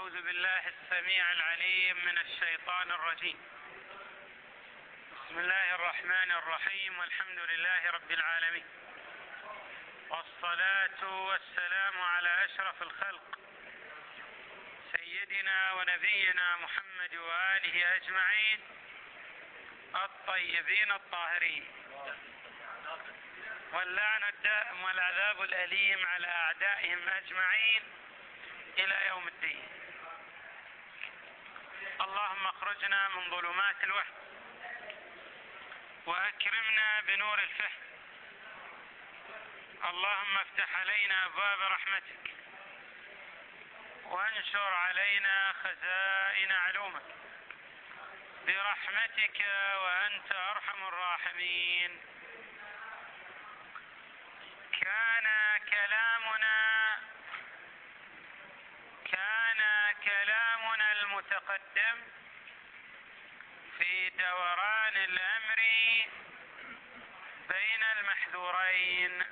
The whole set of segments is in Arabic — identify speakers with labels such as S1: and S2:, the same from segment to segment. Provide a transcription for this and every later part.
S1: أعوذ بالله السميع العليم من الشيطان الرجيم. بسم الله الرحمن الرحيم، والحمد لله رب العالمين، والصلاة والسلام على أشرف الخلق سيدنا ونبينا محمد وآله أجمعين الطيبين الطاهرين، واللعن الدائم والعذاب الأليم على أعدائهم أجمعين إلى يوم الدين. اللهم اخرجنا من ظلمات الوهم وأكرمنا بنور الفهم. اللهم افتح علينا أبواب رحمتك وانشر علينا خزائن علومك برحمتك وأنت أرحم الراحمين. كان كلامنا المتقدم في دوران الأمر بين المحذورين،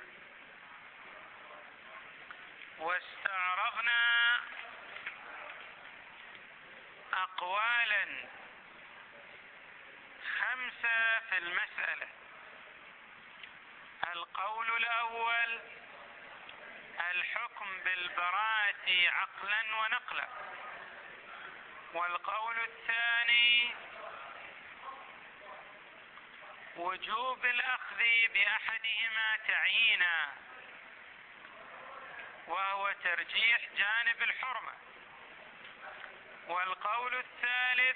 S1: واستعرضنا أقوالا 5 في المسألة. القول الأول: الحكم بالبراءة عقلا ونقلا. والقول الثاني: وجوب الأخذ بأحدهما تعيينا، وهو ترجيح جانب الحرمة. والقول الثالث: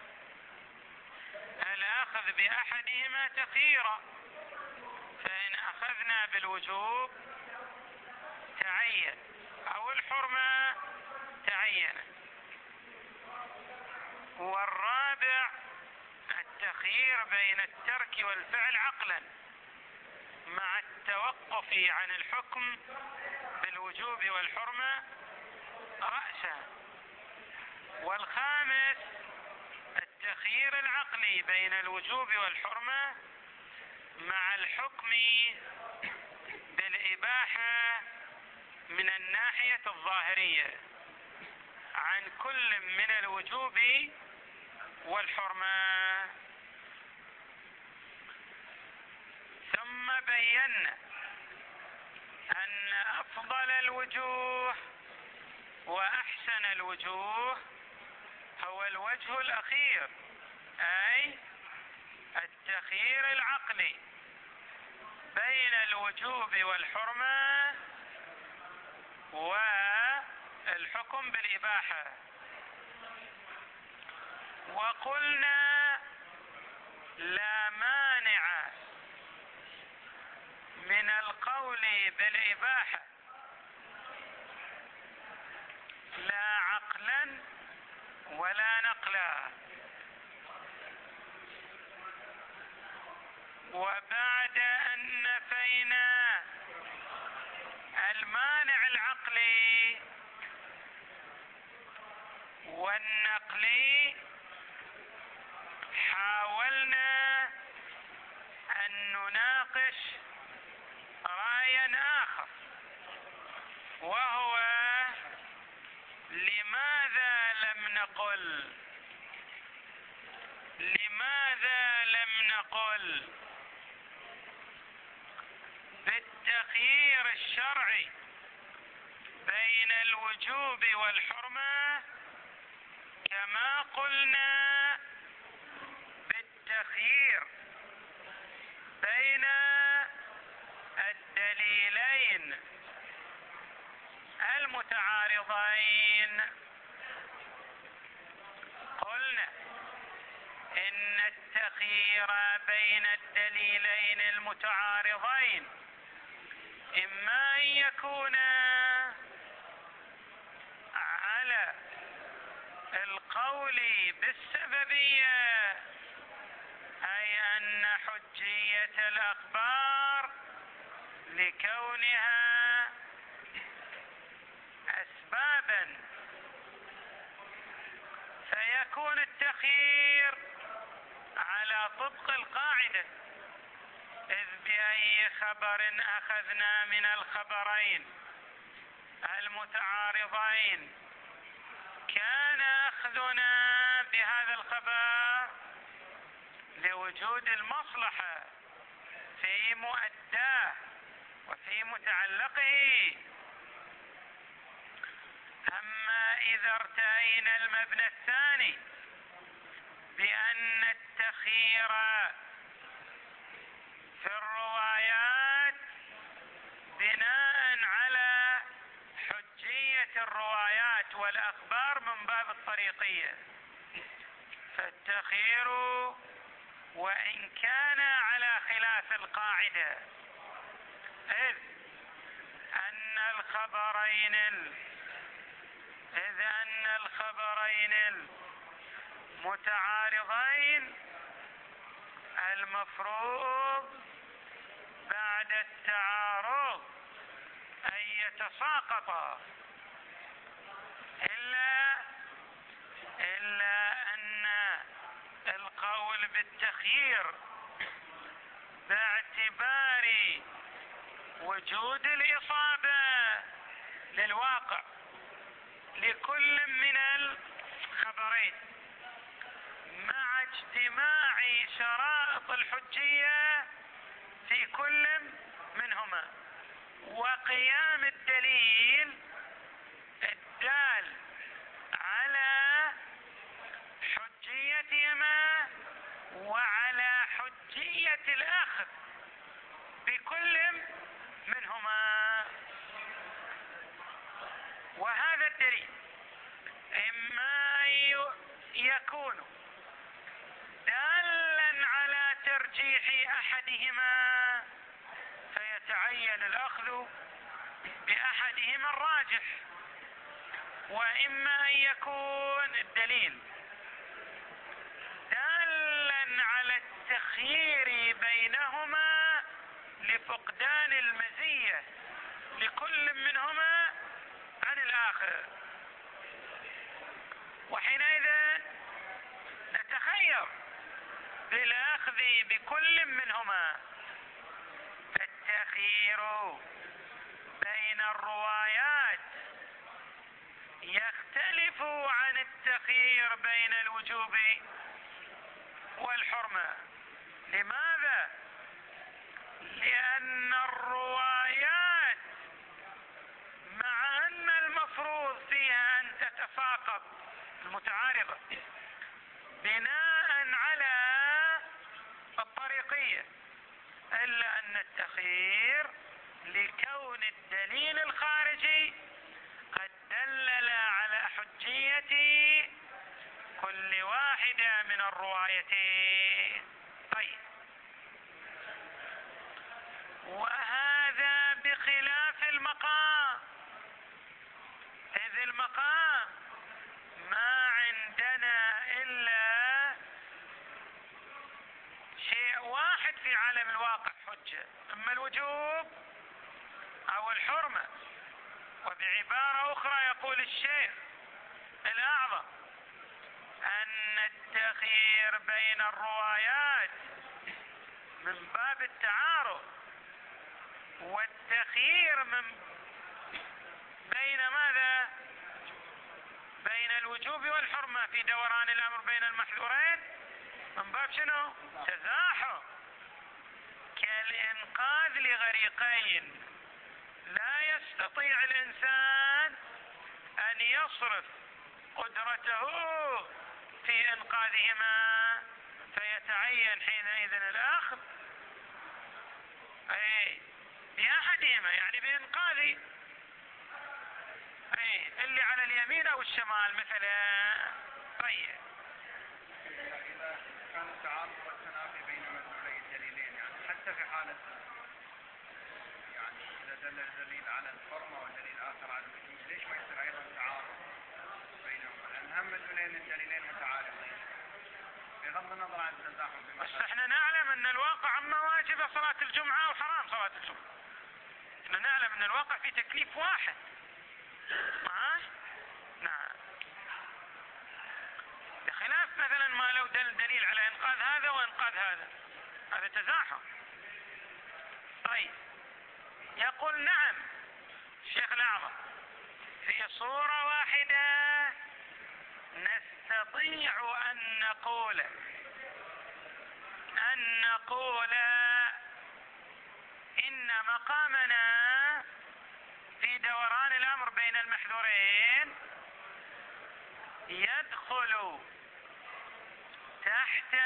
S1: الأخذ بأحدهما تخييرا، فإن أخذنا بالوجوب تعين أو الحرمة تعين. والرابع: التخيير بين الترك والفعل عقلا مع التوقف عن الحكم بالوجوب والحرمة رأسا. والخامس: التخيير العقلي بين الوجوب والحرمة مع الحكم بالإباحة من الناحية الظاهرية عن كل من الوجوب والحرمة. ثم بينا أن أفضل الوجوه وأحسن الوجوه هو الوجه الأخير، أي التخيير العقلي بين الوجوب والحرمة والحكم بالإباحة. وقلنا لا مانع من القول بالإباحة لا عقلا ولا نقلا. وبعد أن نفينا المانع العقلي والنقلي، حاولنا أن نناقش رأيا آخر، وهو: لماذا لم نقل بالتخيير الشرعي بين الوجوب والحرمة كما قلنا بالتخيير بين الدليلين المتعارضين؟ قلنا إن التخيير بين الدليلين المتعارضين إما أن يكون على القول بالسببية، أي أن حجية الأخبار لكونها أسبابا، فيكون التخيير على طبق القاعدة: إذ بأي خبر أخذنا من الخبرين المتعارضين كان أخذنا بهذا الخبر لوجود المصلحة في مؤداه وفي متعلقه. أما إذا ارتأينا المبنى الثاني بأن التخيير في الروايات بناء على حجية الروايات والأخبار من باب الطريقية، فالتخيير وإن كان على خلاف القاعدة، إذ أن الخبرين المتعارضين المفروض بعد التعارض أن يتساقطا، إلا أن القول بالتخيير باعتبار وجود الإصابة للواقع لكل من الخبرين مع اجتماع شرائط الحجية في كل منهما، وقيام الدليل الدال على حجيتهما وعلى حجية الأخذ بكل منهما. وهذا الدليل إما يكون دالا على ترجيح أحدهما فيتعين الأخذ بأحدهما الراجح، وإما أن يكون الدليل دالا على التخيير بينهما لفقدان المزية لكل منهما عن الآخر، وحينئذ نتخير بالأخذ بكل منهما. التخيير بين الروايات يختلف عن التخيير بين الوجوب والحرمة. لماذا؟ لأن الروايات مع أن المفروض فيها أن تتساقط المتعارضة بناء على الطريقية، إلا أن التخيير لكون الدليل الخارجي قد دلل على حجية كل واحدة من الروايتين. طيب، وهذا بخلاف المقام، إذ المقام ما عندنا إلا شيء واحد في عالم الواقع حجة، إما الوجوب أو الحرمة. وبعبارة أخرى يقول الشيخ الأعظم أن التخيير بين الروايات من باب التعارض، والتخيير بين ماذا؟ بين الوجوب والحرمة في دوران الأمر بين المحذورين من باب شنو؟ تزاحم، كالإنقاذ لغريقين لا يستطيع الإنسان أن يصرف قدرته في إنقاذهما، فيتعين حينئذ الأخذ بأحدهما، يعني بإنقاذ اللي على اليمين أو الشمال مثلا. طيب،
S2: إذا كان التعارض والتنافي بين مدلولي الدليلين، يعني حتى في حالة يعني إذا دل الدليل على الحرمة والدليل آخر على الوجوب، ليش ما يصير أيضا تعارض بينهما؟ لأن هم مدلولين الدليلين متعارضين بغض النظر عن التزاحم.
S1: بس احنا نعلم أن الواقع أما واجبة صلاة الجمعة وحرام صلاة الجمعة. احنا نعلم أن الواقع في تكليف واحد. نعم، بخلاف مثلا ما لو دليل على إنقاذ هذا وإنقاذ هذا تزاحم. طيب، يقول نعم الشيخ الأعظم في صورة واحدة نستطيع أن نقول إن مقامنا في دوران الأمر بين المحذورين يدخل تحت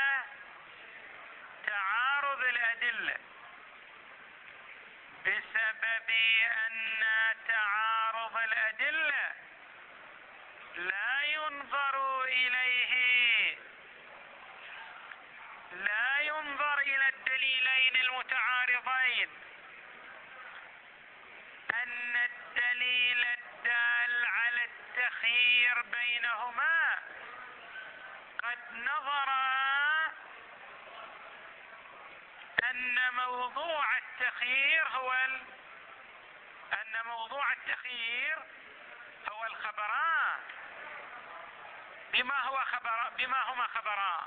S1: تعارض الأدلة، بسبب أن تعارض الأدلة لا ينظر إلى الدليلين المتعارضين، أن الدليل الدال على التخيير بينهما قد نظر أن موضوع التخيير هو الخبران. بما هما خبران،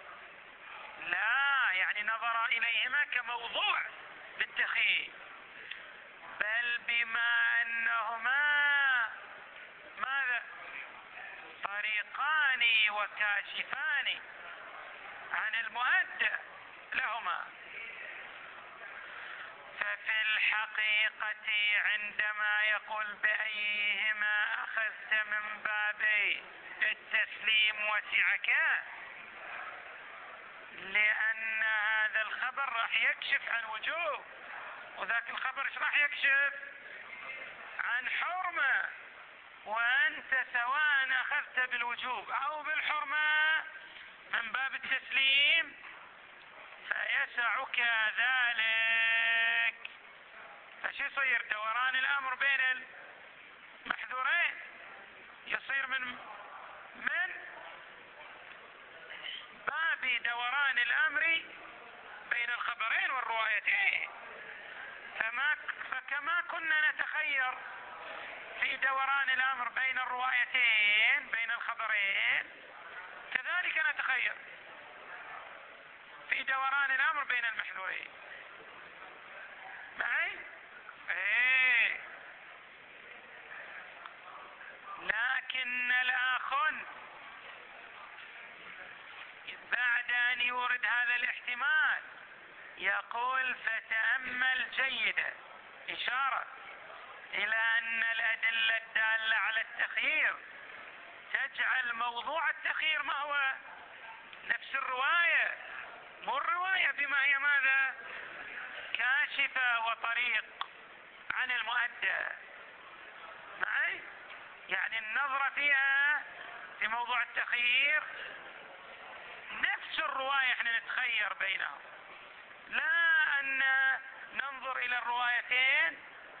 S1: لا يعني نظر إليهما كموضوع بالتخيير، بل بما أنهما ماذا؟ طريقان وكاشفان عن المؤدى لهما. ففي الحقيقة عندما يقول بأيهما أخذت من باب التسليم وسعك، لأن هذا الخبر راح يكشف عن وجوب، وذاك الخبر ايش راح يكشف؟ عن حرمة، وأنت سواء أخذت بالوجوب أو بالحرمة من باب التسليم فيسعك ذلك. فش يصير؟ دوران الأمر بين المحذورين يصير من باب دوران الأمر بين الخبرين والروايتين. فكما كنا نتخير في دوران الأمر بين الروايتين بين الخبرين، كذلك نتخير في دوران الأمر بين المحذورين. معي؟ لكن الآخر بعد أن يورد هذا الاحتمال يقول فتأمل جيدا، إشارة إلى أن الأدلة الدالة على التخيير تجعل موضوع التخيير ما هو؟ نفس الرواية، مو الرواية بما هي ماذا؟ كاشفة وطريق عن المؤدى. معي؟ يعني النظرة فيها في موضوع التخيير نفس الرواية احنا نتخير بينهم، لا أن ننظر إلى الروايتين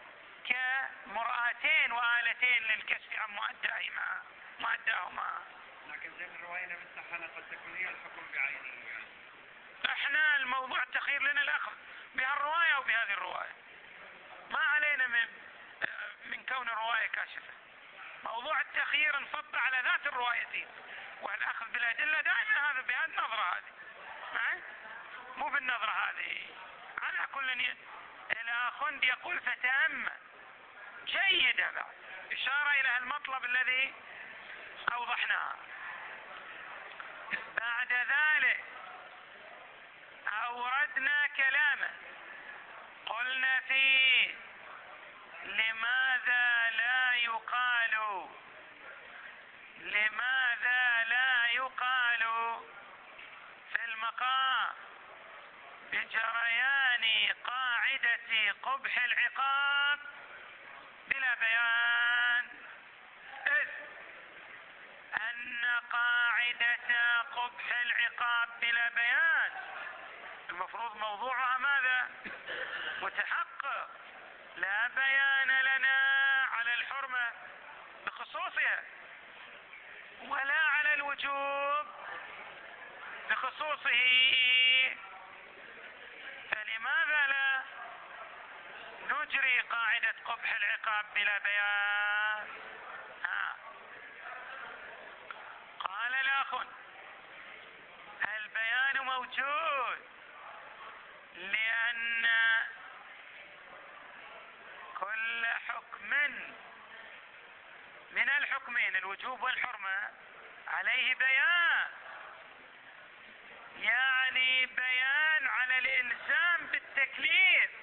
S1: كمرآتين وآلتين للكشف عن مؤداهما.
S2: لكن زي الرواية نفسها قد تكون هي الحكم بعينه يعني.
S1: احنا الموضوع التخيير لنا الأخذ بهالرواية وبهذه الرواية، ما علينا من كون الرواية كاشفة. موضوع التخيير انفض على ذات الروايتين، والأخذ بالأدلة دائما هذا بهذه النظرة هذه، مو بالنظرة هذه. على كل الآخر يقول فتأمل جيدا بعد، إشارة إلى المطلب الذي أوضحناه. بعد ذلك أوردنا كلاما قلنا فيه لماذا لا يقال في المقام بجريان قاعدة قبح العقاب بلا بيان، إذ أن قاعدة قبح العقاب بلا بيان المفروض موضوعها ماذا؟ متحقق، لا بيان لنا على الحرمة بخصوصها ولا على الوجوب بخصوصه، فلماذا لا نجري قاعدة قبح العقاب بلا بيان؟ قال الآخر البيان موجود، لأن كل حكم من الحكمين الوجوب والحرمة عليه بيان، يعني بيان على الإلزام بالتكليف.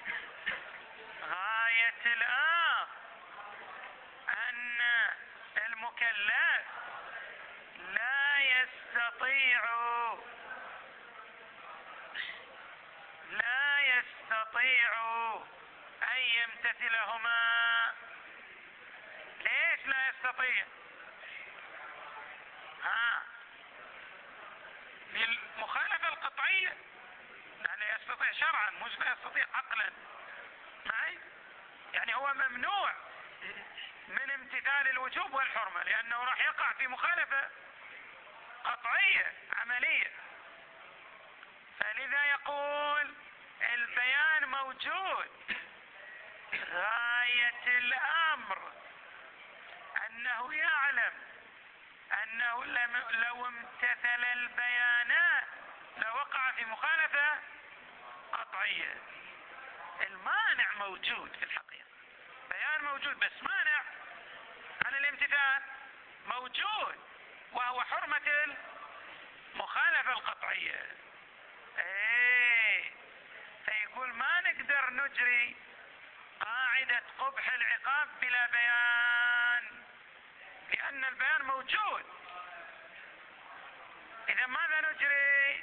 S1: غاية الأمر أن المكلف لا يستطيع أن يمتثلهما. ليش لا يستطيع؟ للمخالفة القطعية، لا يستطيع شرعا مش لا يستطيع عقلا. معي؟ يعني هو ممنوع من امتثال الوجوب والحرمة، لأنه راح يقع في مخالفة قطعية عملية. فلذا يقول البيان موجود. غاية الأمر أنه يعلم أنه لو امتثل البيانات لوقع في مخالفة قطعية. المانع موجود في الحقيقة، بيان موجود بس مانع عن الامتثال موجود، وهو حرمة المخالفة القطعية. فيقول ما نقدر نجري قاعدة قبح العقاب بلا بيان، لأن البيان موجود. إذا ماذا نجري؟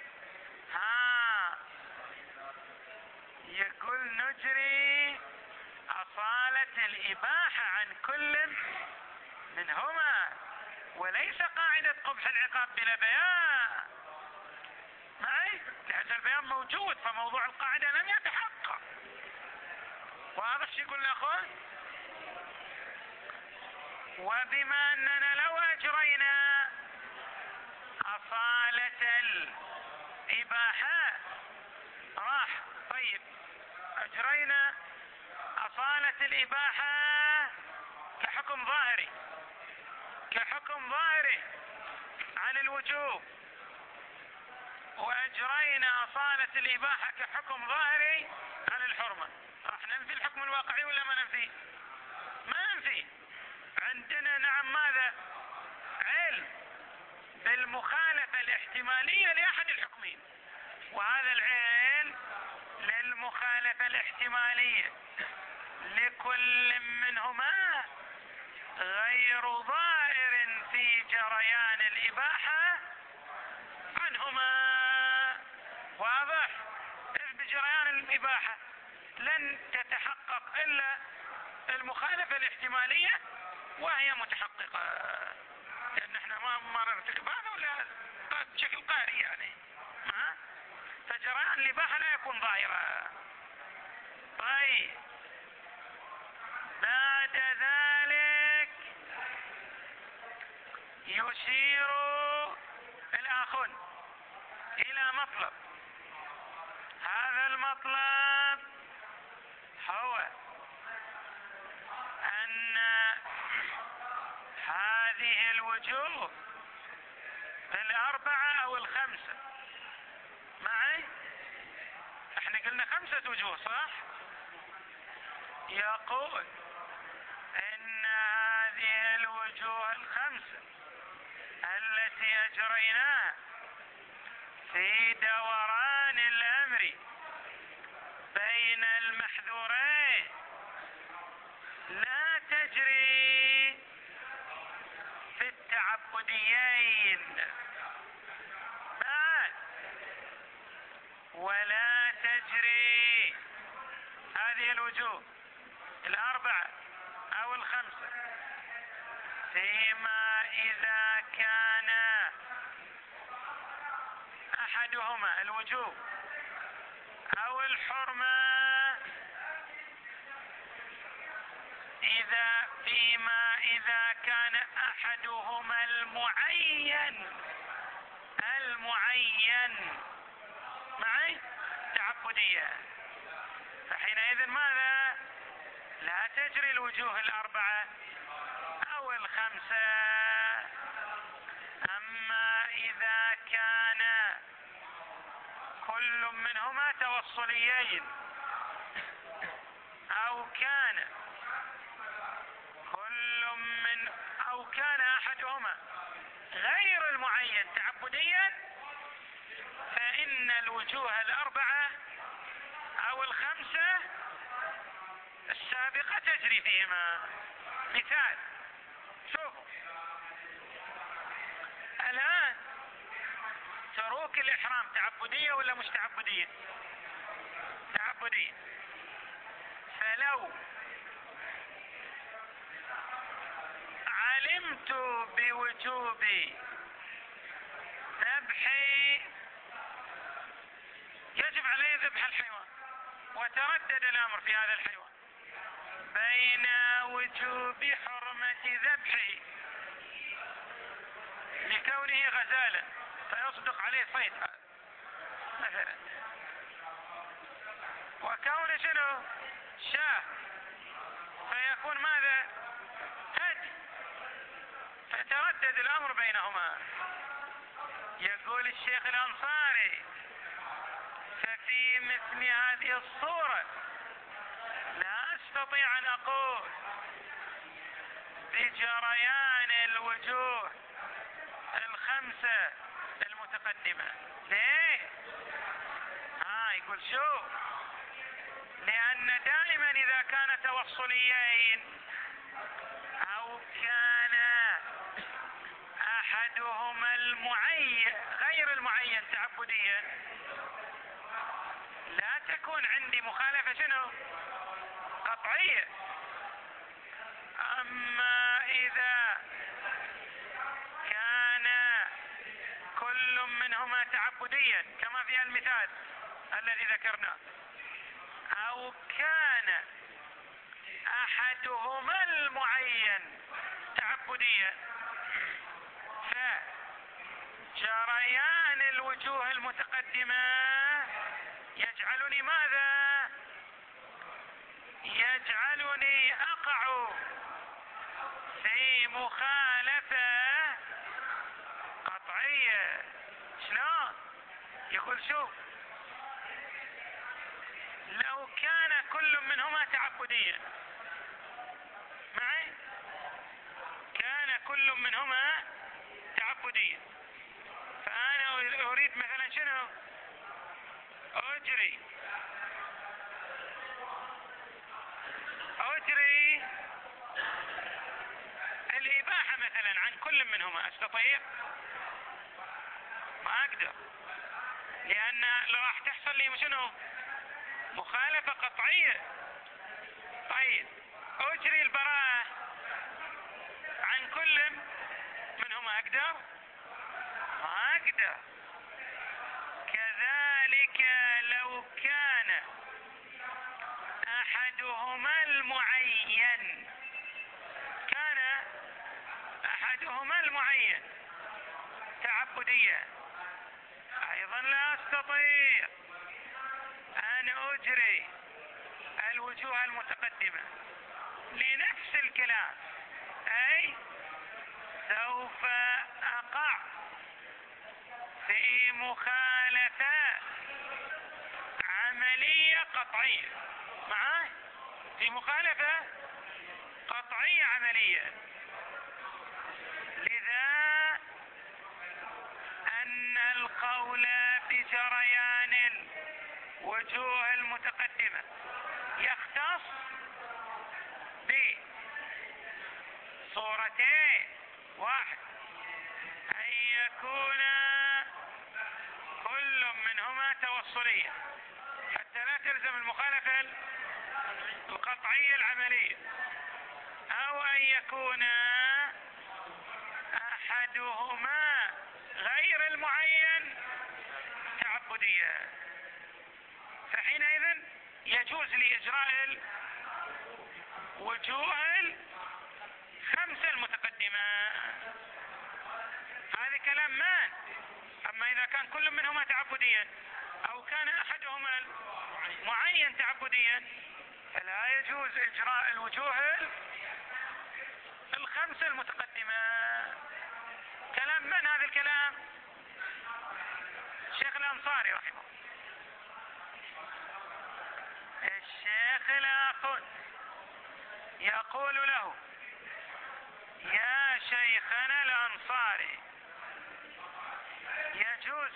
S1: يقول نجري أصالة الإباحة عن كل منهما، وليس قاعدة قبح العقاب بلا بيان. معي؟ لأن البيان موجود، فموضوع القاعدة لم يتحقق. واضح شو يقول الأخوان؟ وبما أننا لو أجرينا أصالة الإباحة راح، طيب أجرينا أصالة الإباحة كحكم ظاهري عن الوجوب، وأجرينا أصالة الإباحة كحكم ظاهري عن الحرمة، راح ننفي الحكم الواقعي ولا ما ننفي؟ ما ننفي. عندنا نعم ماذا؟ علم بالمخالفة الاحتمالية لأحد الحكمين، وهذا العلم للمخالفة الاحتمالية لكل منهما غير ظاهر في جريان الإباحة عنهما. واضح؟ إذ بجريان الإباحة لن تتحقق إلا المخالفة الاحتمالية، وهي متحققة، لأن احنا ما نرتكب هذا ولا بشكل قهري يعني. فجريان الإباحة لا يكون ظاهرا. طيب بعد ذلك يشير الآخر إلى مطلب. هذا المطلب هو أن هذه الوجوه الأربعة أو الخمسة، معي؟ احنا قلنا 5 وجوه صح؟ يقول إن هذه الوجوه الخمسة التي أجريناها في دوران الأمر بين المحذورين لا تجري في التعبديين، ولا تجري هذه الوجوه الأربعة أو الخمسة فيما إذا كان أحدهما الوجوب أو الحرمة فيما إذا كان أحدهما المعين معي تعبدية، فحينئذ ماذا؟ لا تجري الوجوه الأربعة أو الخمسة. أما إذا كان كل منهما توصليين أو كان أحدهما غير المعين تعبديا فإن الوجوه الأربعة أو الخمسة السابقة تجري فيهما. مثال، شوفوا الآن تروك الإحرام تعبدية ولا مش تعبدية؟ تعبدية. فلو علمت بوجوب ذبح، يجب علي ذبح الحيوان، وتردد الأمر في هذا الحيوان بين وجوب حرمة ذبحه لكونه غزالا فيصدق عليه صيد هذا مثلا، وكون شنو شاه فيكون ماذا هدي، فتردد الأمر بينهما. يقول الشيخ الأنصاري: ففي مثل هذه الصورة لا أستطيع أن أقول بجريان الوجوه الخمسة المتقدمة. ليه؟ يقول شو؟ لأن دائما إذا كان توصليين أو كان أحدهما المعين غير المعين تعبديا لا تكون عندي مخالفة شنو؟ قطعية. أما إذا كان كل منهما تعبديا كما في المثال الذي ذكرناه، أو كان أحدهما المعين تعبديا، فجريان الوجوه المتقدمة يجعلني ماذا؟ يجعلني أقع في مخالفة قطعية. شلون؟ يقول شوف، لو كان كل منهما تعبديا معي، كان كل منهما تعبديا، فأنا أريد مثلا شنو؟ أجري الإباحة مثلا عن كل منهما، أستطيع؟ ما أقدر، لأن راح تحصل لي شنو؟ مخالفة قطعية. طيب أجري البراءة عن كل منهما، أقدر؟ ما أقدر. كذلك لو كان أحدهما المعين، تعبديا، أيضا لا أستطيع أن أجري الوجوه المتقدمة لنفس الكلام، أي سوف أقع في مخالفة عملية قطعية، معاه في مخالفة قطعية عملية. لذا أن القول بجريان الوجوه المتقدمة يختص بصورتين: واحد، أن يكون كل منهما توصليا حتى لا تلزم المخالفة القطعية العملية، أو أن يكون أحدهما غير المعين تعبديا، فحينئذ يجوز لي إجراء الوجوه الخمسة المتقدمة. هذا كلام من؟ أما إذا كان كل منهما تعبديا أو كان أحدهما معين تعبديا فلا يجوز إجراء الوجوه الخمسة المتقدمة. كلام من هذا الكلام؟ الشيخ الأنصاري رحمه. الشيخ الآخر يقول له: يا شيخنا الأنصاري يجوز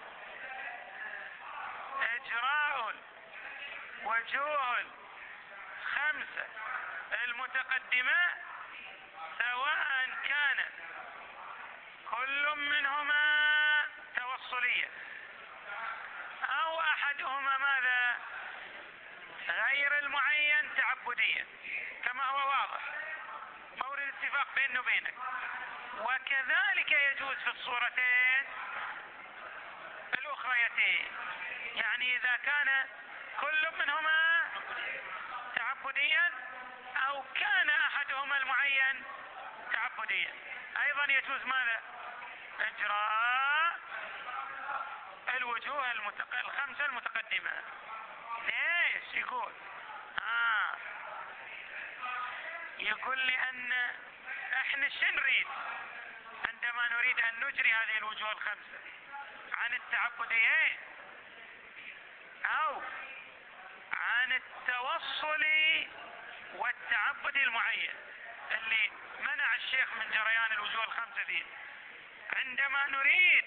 S1: إجراء الوجوه الخمسة المتقدمة سواء كان كل منهما توصليا أو أحدهما ماذا غير المعين تعبديا، كما هو واضح مورد اتفاق بيننا وبينك. وكذلك يجوز في الصورتين الأخريتين، يعني إذا كان كل منهما تعبديا أو كان أحدهما المعين تعبديا أيضا يجوز ماذا إجراء الوجوه الخمسة المتقدمة. ليش؟ يقول لي أن احنا شو نريد عندما نريد أن نجري هذه الوجوه الخمسة، عن التعبديين أو عن التوصل والتعبد المعين اللي منع الشيخ من جريان الوجوه الخمسة فيه. عندما نريد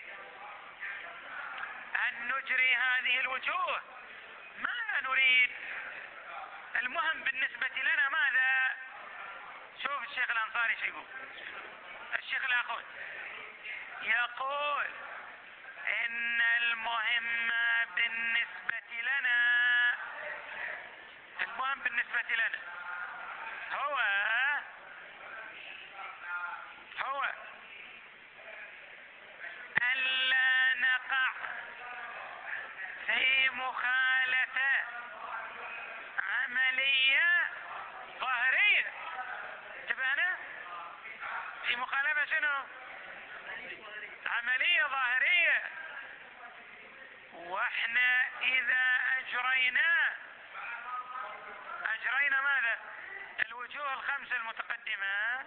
S1: أن نجري هذه الوجوه ماذا نريد؟ المهم بالنسبة لنا ماذا؟ شوف الشيخ الأنصاري شو يقول. الشيخ الأخوي يقول إن المهم بالنسبة لنا هو ألا نقع في مخالفة عملية ظاهرية. انتبهنا؟ في مخالفة شنو؟ عملية ظاهرية. واحنا إذا أجرينا ماذا؟ الوجوه الخمسة المتقدمة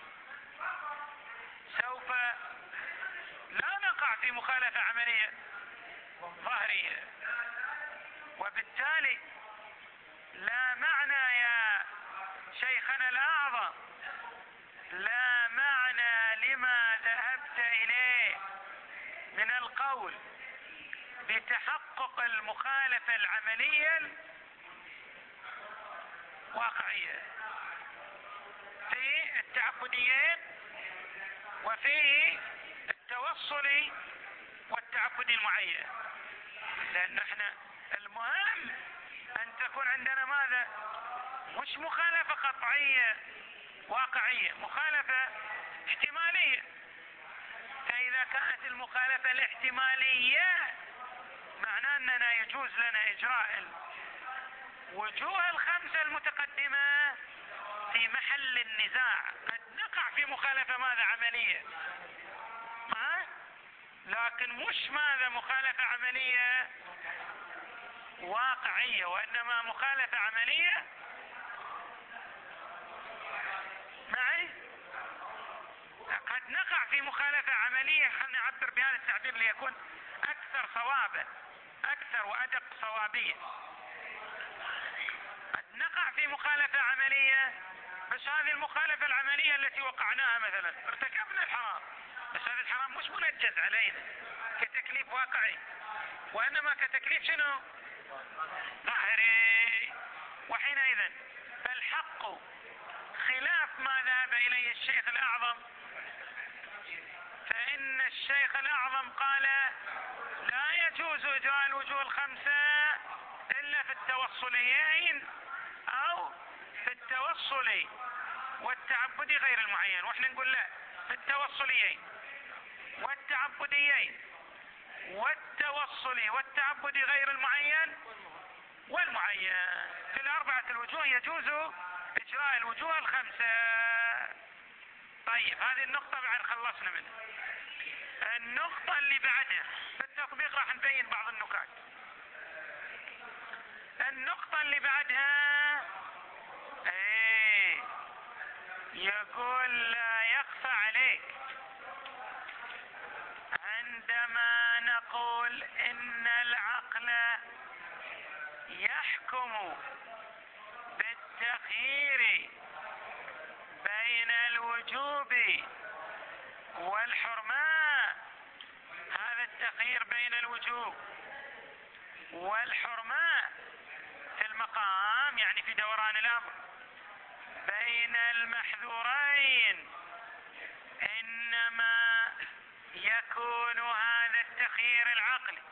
S1: سوف لا نقع في مخالفة عملية ظاهرية، وبالتالي لا معنى يا شيخنا الأعظم، لا معنى لما ذهبت إليه من القول بتحقق المخالفة العملية الواقعية في التعبديين وفي التوصل والتعبد المعين. لأن احنا المهم أن تكون عندنا ماذا؟ مش مخالفة قطعية واقعية، مخالفة احتمالية. فإذا كانت المخالفة الاحتمالية معناه أننا يجوز لنا إجراء الوجوه الخمسة المتقدمة في محل النزاع. قد نقع في مخالفة ماذا؟ عملية، لكن مش ماذا؟ مخالفة عملية واقعية، وإنما مخالفة عملية معي. قد نقع في مخالفة عملية، خلنا نعبر بهذا التعبير ليكون أكثر صوابا، أكثر وأدق صوابية. قد نقع في مخالفة عملية، بس هذه المخالفة العملية التي وقعناها مثلا ارتكبنا الحرام، بس هذا الحرام مش منجز علينا كتكليف واقعي، وإنما كتكليف شنو؟ ظاهري. وحينئذ فالحق خلاف ما ذهب إليه الشيخ الأعظم، فإن الشيخ الأعظم قال لا يجوز إجراء الوجوه الخمسة إلا في التوصليين أو في التوصل والتعبد غير المعين. وإحنا نقول لا، في التوصليين والتعبديين والتوصل والتعبد غير المعين والمعين، في الأربعة الوجوه يجوز إجراء الوجوه الخمسة. طيب هذه النقطة بعد خلصنا منها. النقطة اللي بعدها في التطبيق راح نبين بعض النكات. النقطة اللي بعدها يقول لا يخفى عليك عندما نقول إن العقل يحكم بالتخيير بين الوجوب والحرمة. هذا التخيير بين الوجوب والحرمة في المقام، يعني في دوران الأمر بين المحذورين، إنما يكون هذا التخيير العقلي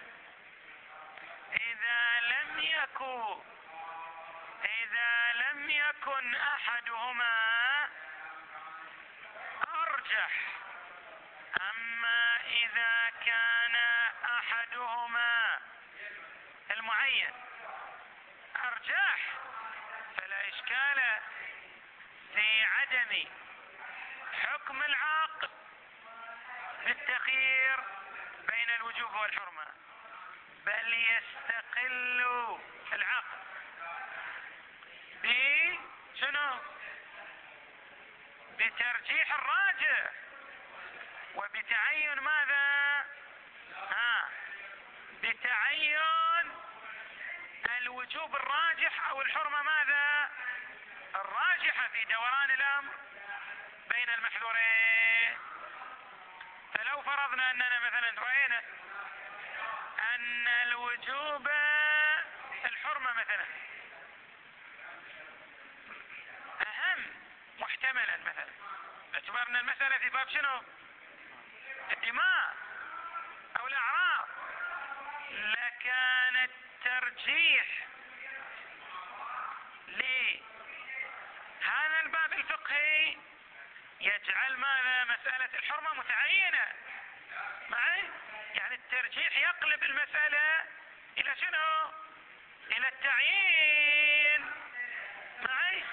S1: إذا لم يكن أحدهما أرجح. أما إذا كان أحدهما المعين أرجح فلا إشكال في عدم حكم العقل بالتخيير بين الوجوب والحرمة، بل يستقل العقل بترجيح الراجح وبتعين ماذا؟ بتعين الوجوب الراجح او الحرمة ماذا؟ الراجحة في دوران الامر بين المحذورين. فلو فرضنا اننا مثلا رأينا ان الوجوب الحرمة مثلا اهم محتملا، مثلا باعتبار المسألة في باب شنو؟ الدماء او الاعراض، لكان الترجيح لهذا الباب الفقهي يجعل ماذا؟ مسألة الحرمة متعينة معي، يعني الترجيح يقلب المسألة الى شنو؟ الى التعيين معي.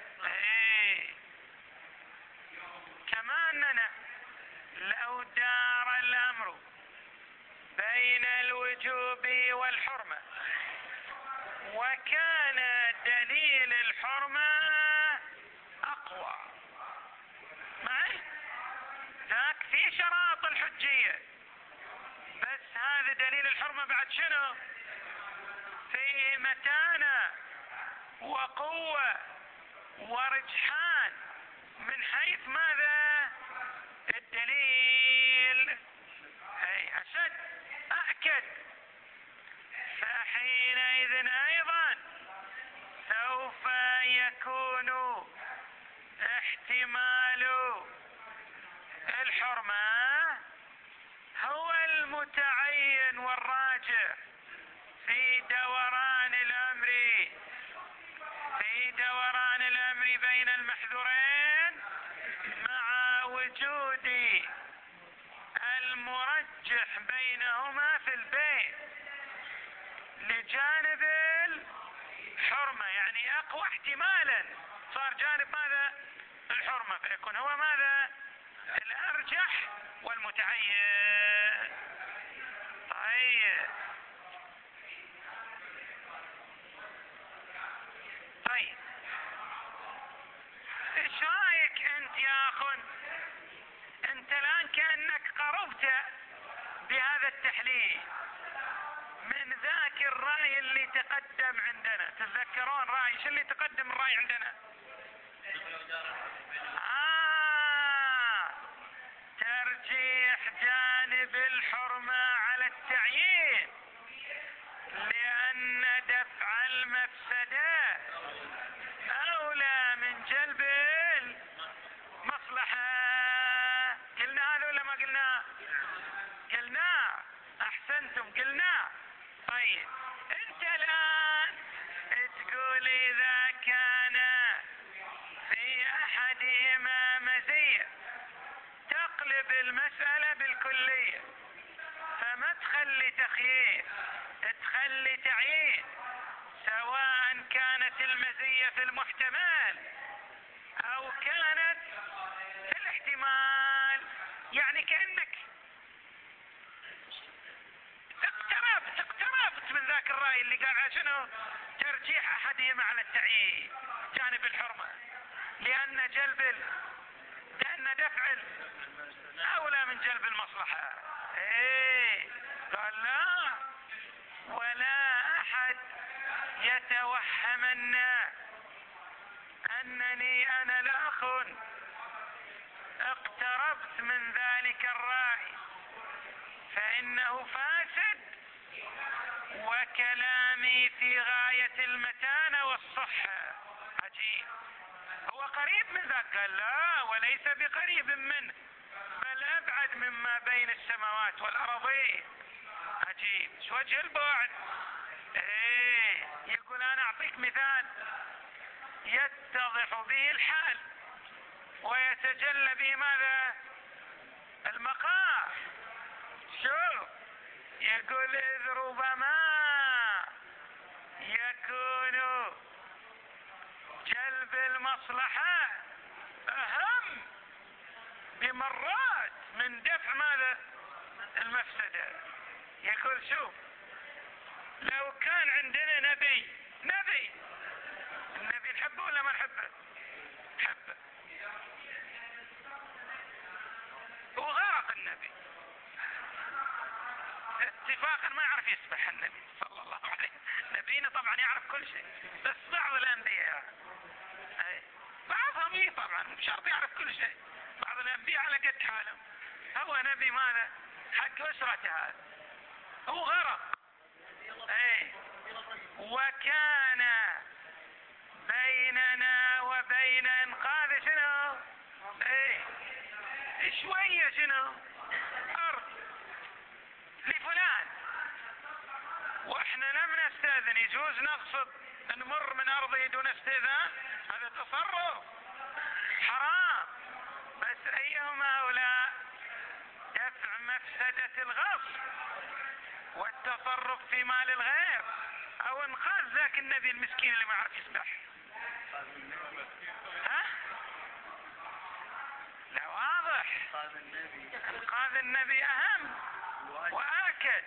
S1: كما اننا لو دار الامر بين الوجوب والحرمة وكان دليل الحرمة اقوى معي، ذاك في شراط الحجية، بس هذا دليل الحرمة بعد شنو؟ فيه متانة وقوة ورجحان من حيث ماذا؟ الدليل أشد أأكد. فحينئذ أيضا سوف يكون احتمال الحرمة هو المتعين والراجح في دوران الأمر بين المحذورين، مع وجود المرجح بينهما في البين لجانب الحرمة، يعني أقوى احتمالا صار جانب ماذا؟ الحرمة، فيكون هو ماذا؟ الأرجح والمتعين. طيب ايش رايك انت يا اخ؟ انت الان كأنك قربت بهذا التحليل من ذاك الرأي اللي تقدم عندنا. تتذكرون رأي شو اللي تقدم الرأي عندنا؟ ترجيح جانب الحرمة على التعيين، لأن دفع المفسدة أولى من جلب المصلحة. قلنا هذا ولا ما قلنا؟ قلنا. أحسنتم، قلنا. طيب أنت الآن تقول إذا كان في أحدهما مزية تقلب المسألة بالكلية، فما تخلي تخيير، تخلي تعيين، سواء كانت المزية في المحتمل أو كانت في الاحتمال. يعني كأنك اقتربت من ذاك الرأي اللي قال على شنو؟ ترجيح أحدهما على التعيين جانب الحرمة، لأن دفع أولى من جلب المصلحة. قال لا، ولا أحد يتوهمن أنني أنا الأخ اقتربت من أنه فاسد، وكلامي في غاية المتانة والصحة. عجيب، هو قريب من ذاك؟ قال لا، وليس بقريب منه، بل أبعد مما بين السماوات والأرضين. عجيب، شو وجه البعد؟ يقول أنا أعطيك مثال يتضح به الحال ويتجلى به ماذا؟ المقام. شوف، يقول إذ ربما يكون جلب المصلحة أهم بمرات من دفع ماذا؟ المفسدة. يقول شوف، لو كان عندنا نبي النبي نحبه ولا ما نحبه؟ نحبه. وغرق النبي اتفاقا، ما يعرف يسبح النبي صلى الله عليه وسلم. نبينا طبعا يعرف كل شيء، بس بعض الانبياء بعضهم طبعا مش شرط يعرف كل شيء، بعض الانبياء على قد حالهم. هو نبي ماذا؟ حق اسرته هذا، هو غرق. وكان بيننا وبين انقاذ شنو؟ شوية شنو؟ أرض لفلان، واحنا لم نستأذن. يجوز نقصد نمر من أرضه دون استئذان؟ هذا تصرف حرام. بس أيهما أولى؟ دفع مفسدة الغصب والتصرف في مال الغير، أو انقاذ ذاك النبي المسكين اللي ما عرف يسبح؟ لا، واضح. انقاذ النبي اهم واكد.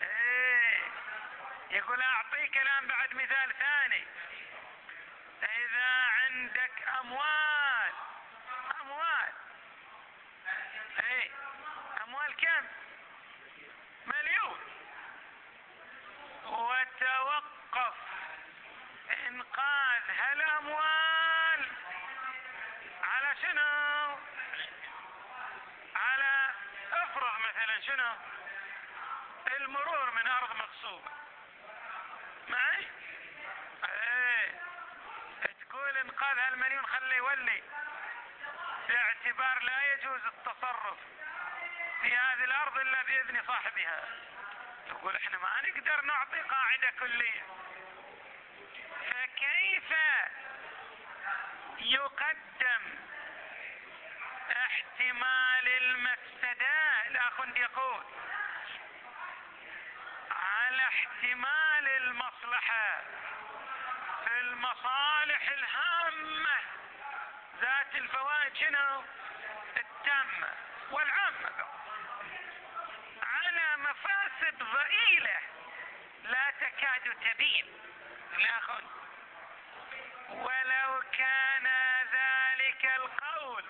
S1: يقول اعطيك الان بعد مثال ثاني. اذا عندك اموال كم؟ مليون، وتوقف انقاذ هالاموال على شنو؟ على افرض مثلا شنو؟ المرور من ارض مغصوبة معي. تقول انقاذ هالمليون خليه يولي، باعتبار لا يجوز التصرف في هذه الارض الا باذن صاحبها. تقول احنا ما نقدر نعطي قاعدة كلية، فكيف يقدم احتمال المفسدة؟ الاخ يقول على احتمال المصلحة في المصالح الهامة ذات الفوائد شنو؟ التامة والعامة، على مفاسد ضئيلة لا تكاد تبين. الاخ ولو كان ذلك القول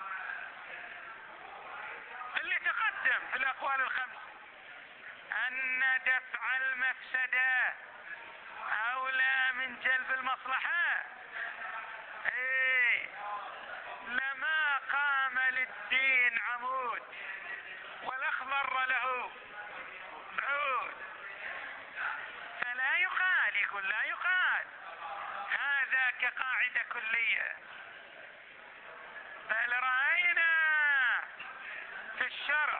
S1: اللي تقدم في الأقوال الخمس أن دفع المفسدة أولى من جلب المصلحة، لما قام للدين عمود ولا اخضر له عود. فلا يقال، يقول لا يقال هذا كقاعدة كلية، بل رأينا في الشرع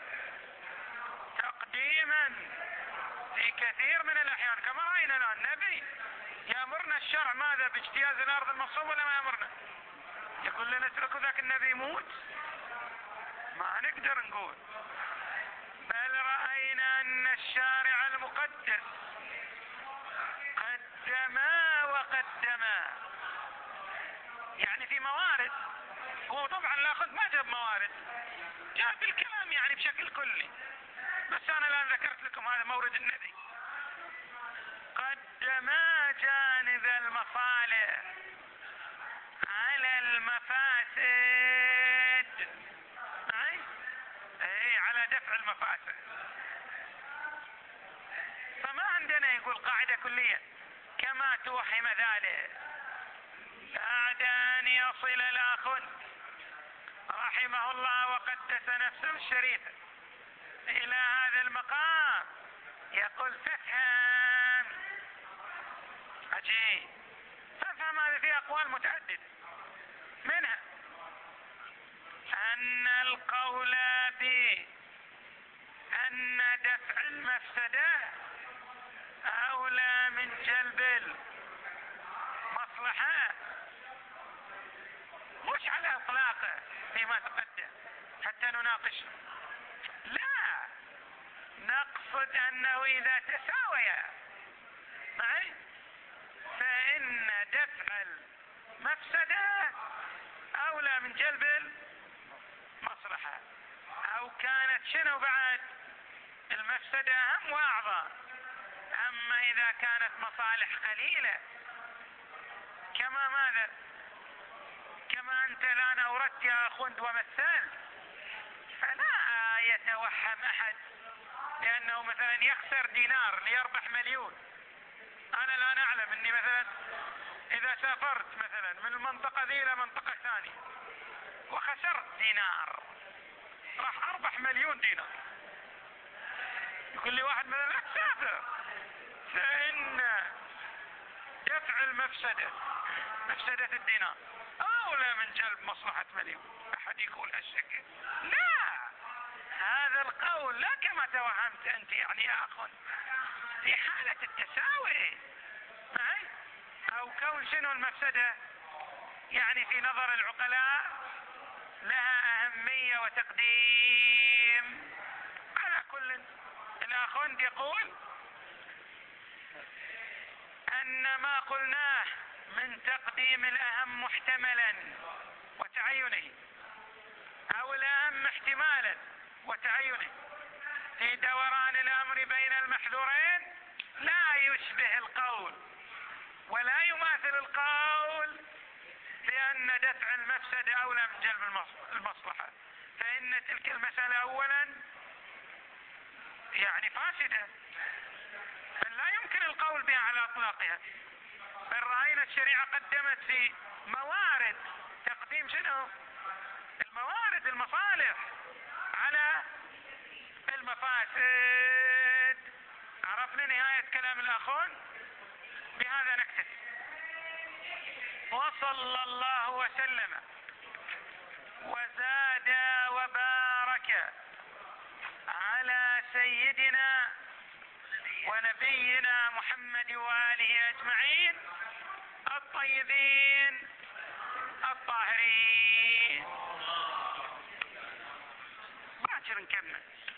S1: تقديما في كثير من الأحيان، كما رأينا الآن النبي يأمرنا الشرع ماذا؟ باجتياز الأرض المغصوبة ولا ما يأمرنا؟ يقول لنا اتركوا ذاك النبي يموت؟ ما نقدر نقول. بل رأينا أن الشارع المقدس قدما يعني في موارد. هو طبعا الأخذ ما جاب موارد، جاب الكلام يعني بشكل كلي، بس أنا الآن ذكرت لكم هذا مورد النبي. قدما جانب المصالح على المفاسد، على دفع المفاسد. فما عندنا يقول قاعدة كلية كما توهم ذلك. بعد أن يصل الأخ رحمه الله وقدس نفسه الشريفة إلى هذا المقام يقول فافهم. عجيب. فافهم هذه فيها أقوال متعددة، منها أن القول بأن دفع المفسدة أولى من جلب المصلحة مش على إطلاقه فيما تقدم حتى نناقش، لا، نقصد أنه إذا تساويا معي فإن دفع المفسدة أولى من جلب المصلحة، أو كانت شنو بعد المفسدة أهم وأعظم. أما إذا كانت مصالح قليلة كما ماذا؟ كما أنت الآن أوردت يا أخوند ومثلت، فلا يتوهم أحد لأنه مثلا يخسر دينار ليربح مليون. أنا الآن أعلم أني مثلا إذا سافرت مثلا من المنطقة ذي إلى منطقة ثانية وخسرت دينار راح أربح مليون دينار، يقول لي واحد مثلا لا تسافر، فإن دفع المفسدة مفسدة الدينار أولى من جلب مصلحة مليون. أحد يقول هالشكل؟ لا، هذا القول لا كما توهمت أنت يعني يا أخوان في حالة التساوي معي، أو كون شنو المفسدة يعني في نظر العقلاء لها أهمية وتقديم. على كل الأخوند يقول أن ما قلناه من تقديم الأهم محتملا وتعينه أو الأهم احتمالا وتعينه في دوران الأمر بين المحذورين لا يشبه القول ولا يماثل القول بأن دفع المفسدة أولى من جلب المصلحة، فإن تلك المسألة أولا يعني فاسدة، بل لا يمكن القول بها على إطلاقها. بل رأينا الشريعة قدمت في موارد تقديم شنو؟ الموارد المصالح على المفاسد. عرفنا نهاية كلام الأخون؟ بهذا نكتفي، وصلى الله وسلم وزاد وبارك على سيدنا ونبينا محمد وآله أجمعين الطيبين الطاهرين. باكر نكمل.